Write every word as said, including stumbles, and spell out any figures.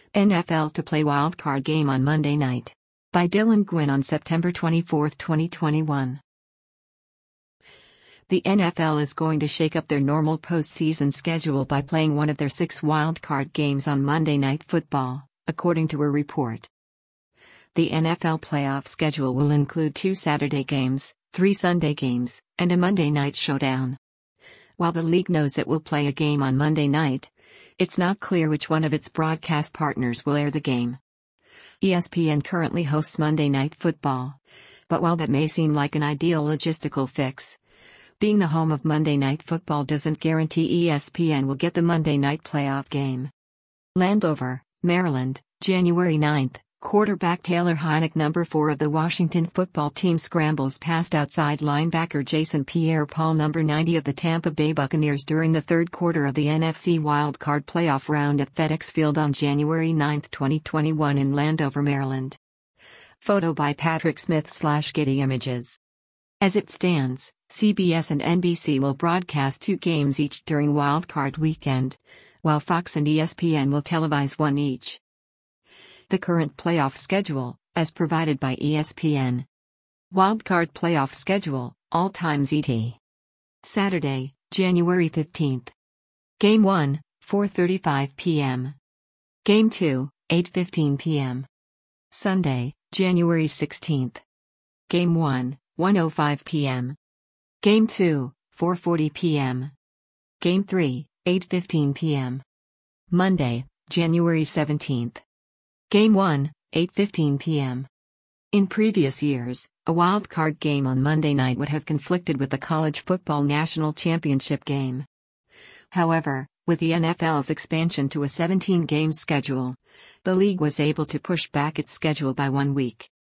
N F L to play wildcard game on Monday night. By Dylan Gwynn on September twenty-fourth, twenty twenty-one. The N F L is going to shake up their normal postseason schedule by playing one of their six wildcard games on Monday Night Football, according to a report. The N F L playoff schedule will include two Saturday games, three Sunday games, and a Monday night showdown. While the league knows it will play a game on Monday night, it's not clear which one of its broadcast partners will air the game. E S P N currently hosts Monday Night Football, but while that may seem like an ideal logistical fix, being the home of Monday Night Football doesn't guarantee E S P N will get the Monday night playoff game. Landover, Maryland, January ninth. Quarterback Taylor Heinicke, number four of the Washington football team, scrambles past outside linebacker Jason Pierre-Paul, number ninety of the Tampa Bay Buccaneers, during the third quarter of the N F C wildcard playoff round at FedEx Field on January ninth, twenty twenty-one in Landover, Maryland. Photo by Patrick Smith slash Getty Images. As it stands, C B S and N B C will broadcast two games each during wildcard weekend, while Fox and E S P N will televise one each. The current playoff schedule, as provided by E S P N. Wildcard playoff schedule, all times E T. Saturday, January fifteenth. Game one, four thirty-five p m Game two, eight fifteen p m Sunday, January sixteenth. Game one, one oh five p m Game two, four forty p m Game three, eight fifteen p m Monday, January seventeenth. Game one, eight fifteen p m In previous years, a wildcard game on Monday night would have conflicted with the College Football National Championship game. However, with the N F L's expansion to a seventeen-game schedule, the league was able to push back its schedule by one week.